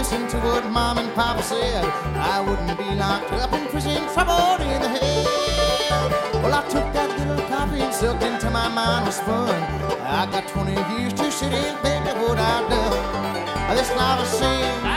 listen to what Mom and Papa said. I wouldn't be locked up in prison, troubled in the head. Well, I took that little coffee and sucked into my mind with fun. I got 20 years to sit and think of what I've done. This life of sin